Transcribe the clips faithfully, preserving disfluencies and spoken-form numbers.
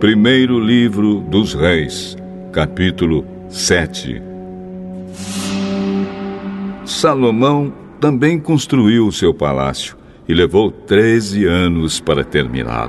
Primeiro livro dos Reis, capítulo sete. Salomão também construiu o seu palácio e levou treze anos para terminá-lo.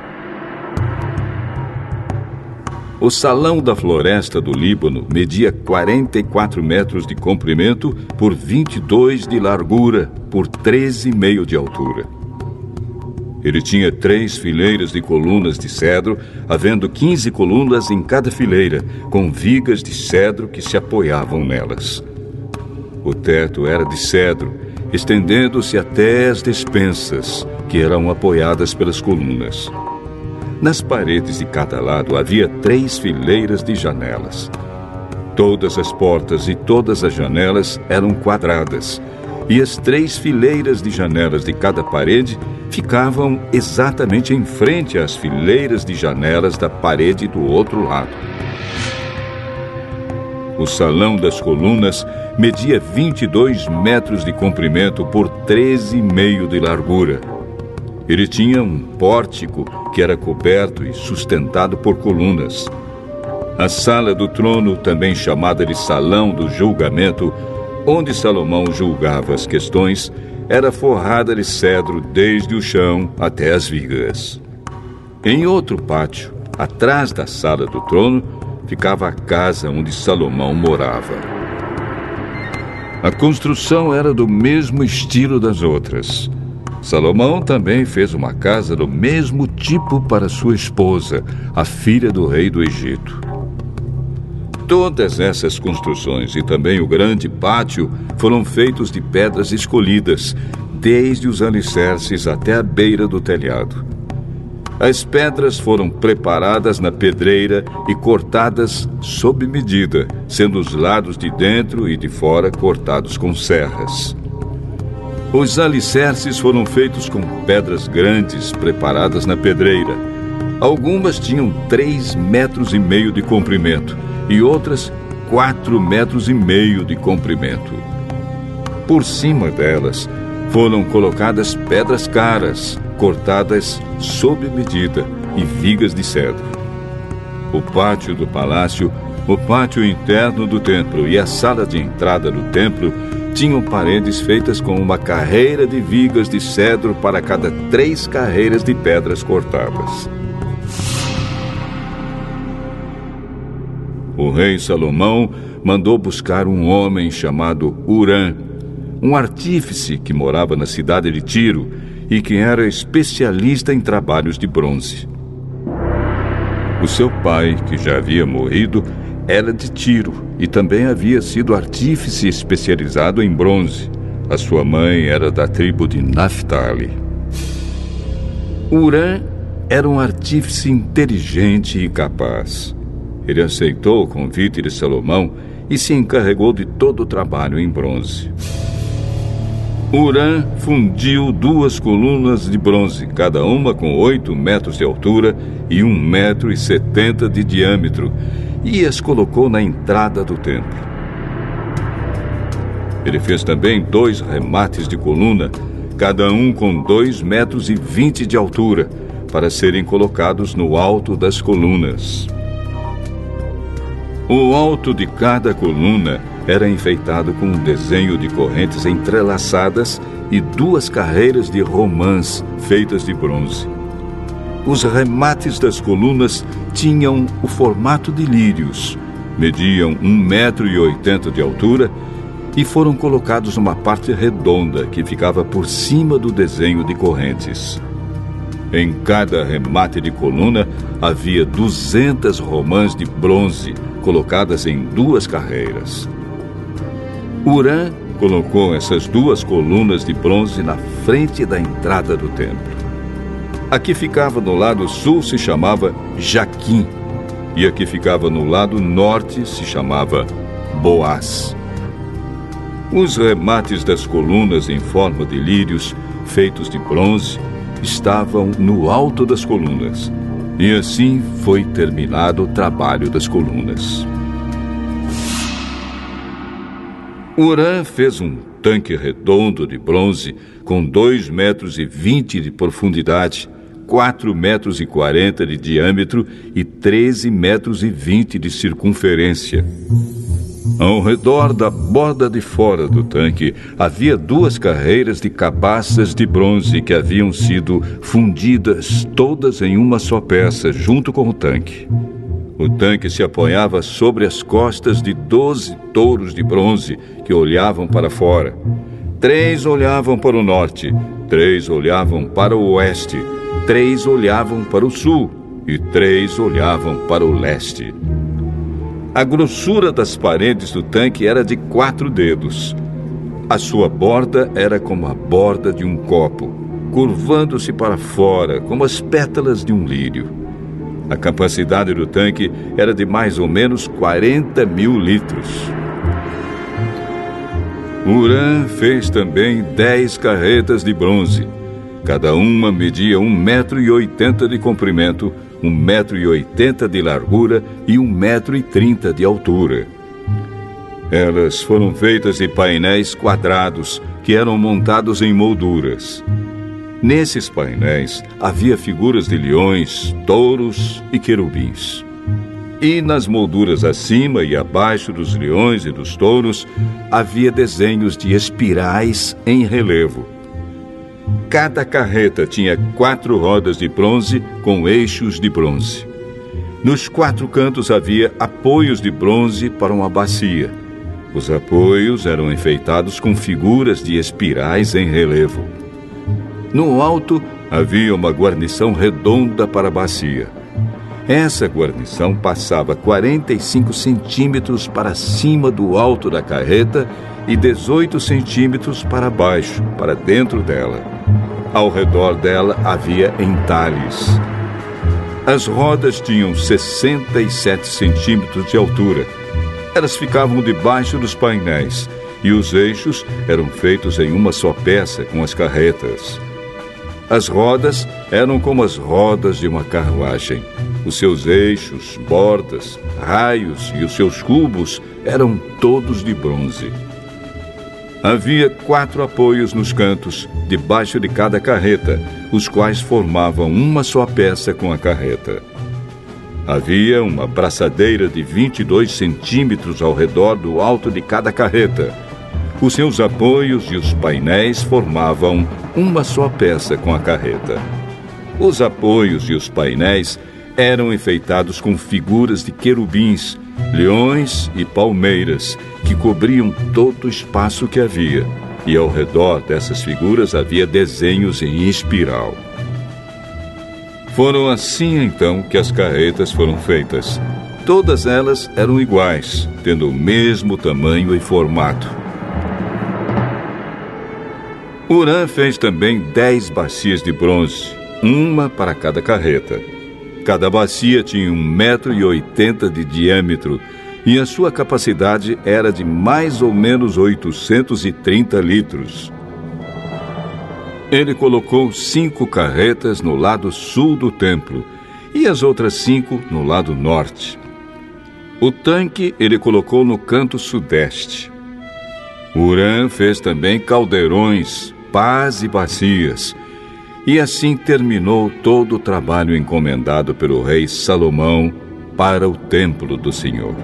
O salão da floresta do Líbano media quarenta e quatro metros de comprimento por vinte e dois de largura por treze e meio de altura. Ele tinha três fileiras de colunas de cedro, havendo quinze colunas em cada fileira, com vigas de cedro que se apoiavam nelas. O teto era de cedro, estendendo-se até as despensas, que eram apoiadas pelas colunas. Nas paredes de cada lado havia três fileiras de janelas. Todas as portas e todas as janelas eram quadradas, e as três fileiras de janelas de cada parede ficavam exatamente em frente às fileiras de janelas da parede do outro lado. O salão das colunas media vinte e dois metros de comprimento por treze e meio de largura. Ele tinha um pórtico que era coberto e sustentado por colunas. A sala do trono, também chamada de Salão do Julgamento, onde Salomão julgava as questões, era forrada de cedro desde o chão até as vigas. Em outro pátio, atrás da sala do trono, ficava a casa onde Salomão morava. A construção era do mesmo estilo das outras. Salomão também fez uma casa do mesmo tipo para sua esposa, a filha do rei do Egito. Todas essas construções e também o grande pátio foram feitos de pedras escolhidas, desde os alicerces até a beira do telhado. As pedras foram preparadas na pedreira e cortadas sob medida, sendo os lados de dentro e de fora cortados com serras. Os alicerces foram feitos com pedras grandes preparadas na pedreira. Algumas tinham três metros e meio de comprimento e outras quatro metros e meio de comprimento. Por cima delas foram colocadas pedras caras, cortadas sob medida, e vigas de cedro. O pátio do palácio, o pátio interno do templo e a sala de entrada do templo tinham paredes feitas com uma carreira de vigas de cedro para cada três carreiras de pedras cortadas. O rei Salomão mandou buscar um homem chamado Hurã, um artífice que morava na cidade de Tiro e que era especialista em trabalhos de bronze. O seu pai, que já havia morrido, era de Tiro e também havia sido artífice especializado em bronze. A sua mãe era da tribo de Naftali. Hurã era um artífice inteligente e capaz. Ele aceitou o convite de Salomão e se encarregou de todo o trabalho em bronze. Hurã fundiu duas colunas de bronze, cada uma com oito metros de altura e um metro e setenta de diâmetro, e as colocou na entrada do templo. Ele fez também dois remates de coluna, cada um com dois metros e vinte de altura, para serem colocados no alto das colunas. O alto de cada coluna era enfeitado com um desenho de correntes entrelaçadas e duas carreiras de romãs feitas de bronze. Os remates das colunas tinham o formato de lírios, mediam um metro e oitenta de altura e foram colocados numa parte redonda que ficava por cima do desenho de correntes. Em cada remate de coluna havia duzentas romãs de bronze colocadas em duas carreiras. Hurã colocou essas duas colunas de bronze na frente da entrada do templo. A que ficava no lado sul se chamava Jaquim, e a que ficava no lado norte se chamava Boaz. Os remates das colunas em forma de lírios, feitos de bronze, estavam no alto das colunas, e assim foi terminado o trabalho das colunas. Hurã fez um tanque redondo de bronze com dois metros e vinte de profundidade, quatro metros e quarenta de diâmetro e treze metros e vinte de circunferência. Ao redor da borda de fora do tanque havia duas carreiras de cabaças de bronze que haviam sido fundidas todas em uma só peça junto com o tanque. O tanque se apoiava sobre as costas de doze touros de bronze que olhavam para fora. Três olhavam para o norte, três olhavam para o oeste, três olhavam para o sul e três olhavam para o leste. A grossura das paredes do tanque era de quatro dedos. A sua borda era como a borda de um copo, curvando-se para fora como as pétalas de um lírio. A capacidade do tanque era de mais ou menos quarenta mil litros. Huram fez também dez carretas de bronze. Cada uma media um metro e oitenta de comprimento, um metro e oitenta de largura e um metro e trinta de altura. Elas foram feitas de painéis quadrados que eram montados em molduras. Nesses painéis havia figuras de leões, touros e querubins. E nas molduras acima e abaixo dos leões e dos touros havia desenhos de espirais em relevo. Cada carreta tinha quatro rodas de bronze com eixos de bronze. Nos quatro cantos havia apoios de bronze para uma bacia. Os apoios eram enfeitados com figuras de espirais em relevo. No alto havia uma guarnição redonda para a bacia. Essa guarnição passava quarenta e cinco centímetros para cima do alto da carreta e dezoito centímetros para baixo, para dentro dela. Ao redor dela havia entalhes. As rodas tinham sessenta e sete centímetros de altura. Elas ficavam debaixo dos painéis e os eixos eram feitos em uma só peça com as carretas. As rodas eram como as rodas de uma carruagem. Os seus eixos, bordas, raios e os seus cubos eram todos de bronze. Havia quatro apoios nos cantos, debaixo de cada carreta, os quais formavam uma só peça com a carreta. Havia uma braçadeira de vinte e dois centímetros ao redor do alto de cada carreta. Os seus apoios e os painéis formavam uma só peça com a carreta. Os apoios e os painéis eram enfeitados com figuras de querubins, leões e palmeiras, que cobriam todo o espaço que havia, e ao redor dessas figuras havia desenhos em espiral. Foram assim então que as carretas foram feitas. Todas elas eram iguais, tendo o mesmo tamanho e formato. Huram fez também dez bacias de bronze, uma para cada carreta. Cada bacia tinha um metro e oitenta de diâmetro e a sua capacidade era de mais ou menos oitocentos e trinta litros. Ele colocou cinco carretas no lado sul do templo e as outras cinco no lado norte. O tanque ele colocou no canto sudeste. Huram fez também caldeirões, pás e bacias, e assim terminou todo o trabalho encomendado pelo rei Salomão para o templo do Senhor.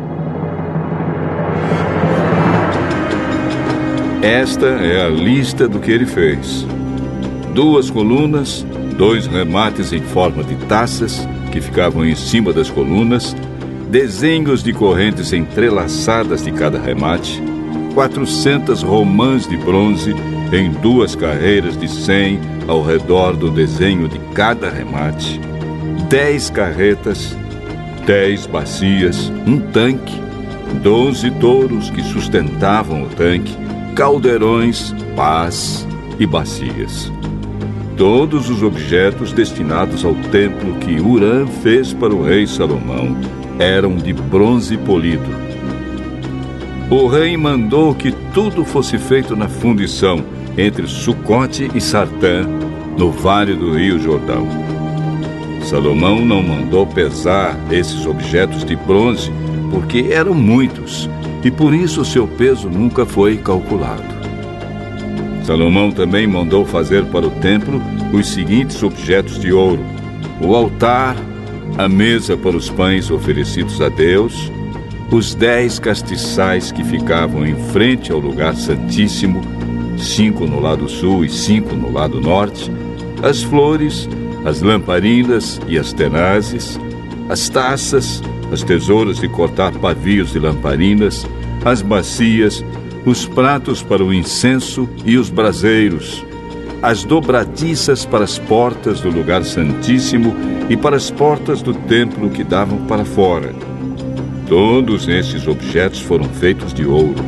Esta é a lista do que ele fez: duas colunas, dois remates em forma de taças que ficavam em cima das colunas, desenhos de correntes entrelaçadas de cada remate, quatrocentas romãs de bronze em duas carreiras de cem ao redor do desenho de cada remate, dez carretas, dez bacias, um tanque, doze touros que sustentavam o tanque, caldeirões, pás e bacias. Todos os objetos destinados ao templo que Huram fez para o rei Salomão eram de bronze polido. O rei mandou que tudo fosse feito na fundição entre Sucote e Sartã, no vale do rio Jordão. Salomão não mandou pesar esses objetos de bronze, porque eram muitos, e por isso seu peso nunca foi calculado. Salomão também mandou fazer para o templo os seguintes objetos de ouro: o altar, a mesa para os pães oferecidos a Deus, os dez castiçais que ficavam em frente ao lugar santíssimo, cinco no lado sul e cinco no lado norte, as flores, as lamparinas e as tenazes, as taças, as tesouras de cortar pavios de lamparinas, as bacias, os pratos para o incenso e os braseiros, as dobradiças para as portas do lugar santíssimo e para as portas do templo que davam para fora. Todos esses objetos foram feitos de ouro.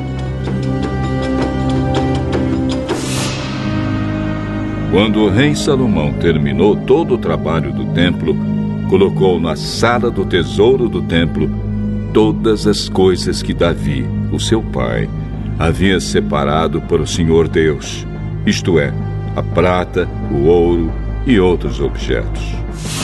Quando o rei Salomão terminou todo o trabalho do templo, colocou na sala do tesouro do templo todas as coisas que Davi, o seu pai, havia separado para o Senhor Deus, isto é, a prata, o ouro e outros objetos.